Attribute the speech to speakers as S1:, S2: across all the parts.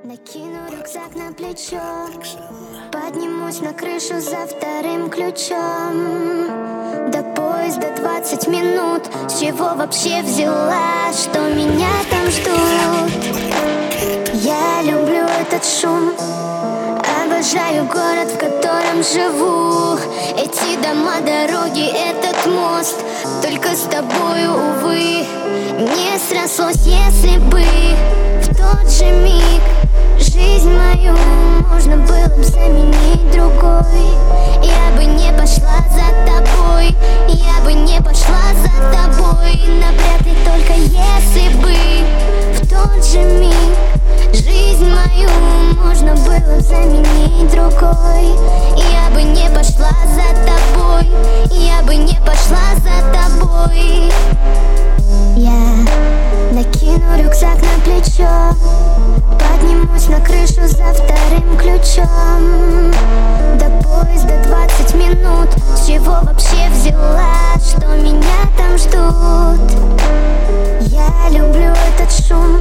S1: Накину рюкзак на плечо, поднимусь на крышу за вторым ключом. До поезда 20 минут. С чего вообще взяла, что меня там ждут? Я люблю этот шум, обожаю город, в котором живу. Эти дома, дороги, этот мост. Только с тобою, увы, не срослось. Если бы в тот же миг жизнь мою можно было бы заменить другой, я бы не пошла за тобой, я бы не пошла за тобой. Навряд ли, только если бы в тот же миг жизнь мою можно было бы заменить другой, я бы не пошла за тобой, я бы не пошла за тобой. Я накину рюкзак на плечо, поднимусь на крышу за вторым ключом. До поезда 20 минут. С чего вообще взяла, что меня там ждут? Я люблю этот шум,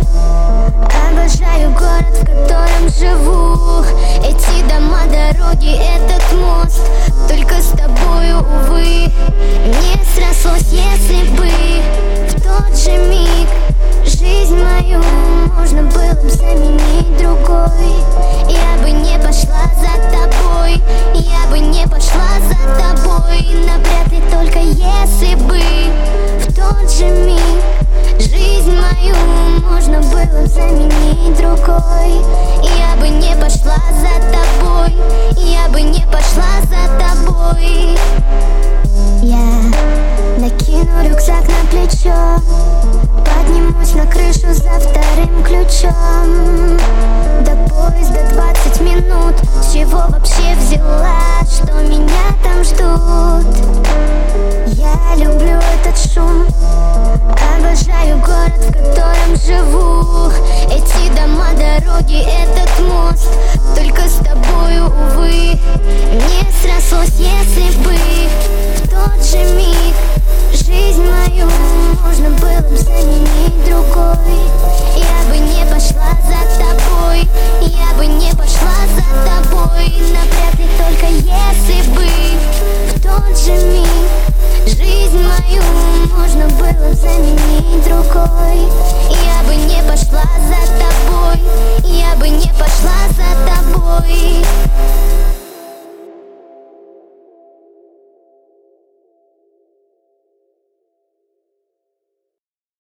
S1: обожаю город, в котором живу. Эти дома, дороги, этот мост. Только с тобою, увы, не срослось. Если бы в тот же миг жизнь мою можно было бы заменить другой, я бы не пошла за тобой, я бы не пошла за тобой. Навряд ли, только если бы в тот же миг жизнь мою можно было бы заменить другой, я бы не пошла за тобой, я бы не пошла за тобой. Я накину рюкзак на плечо, поднимусь на крышу за вторым ключом. До поезда 20 минут. С чего вообще взяла, что меня там ждут? Я люблю этот шум, обожаю город, в котором живу. Эти дома, дороги, этот мост. Только с тобою, увы, не срослось. Если бы в тот же миг жизнь мою можно было бы заменить другой, я бы не пошла за тобой, я бы не пошла за тобой. Навряд ли, только если бы в тот же миг жизнь мою можно было бы заменить другой, я бы не пошла за тобой.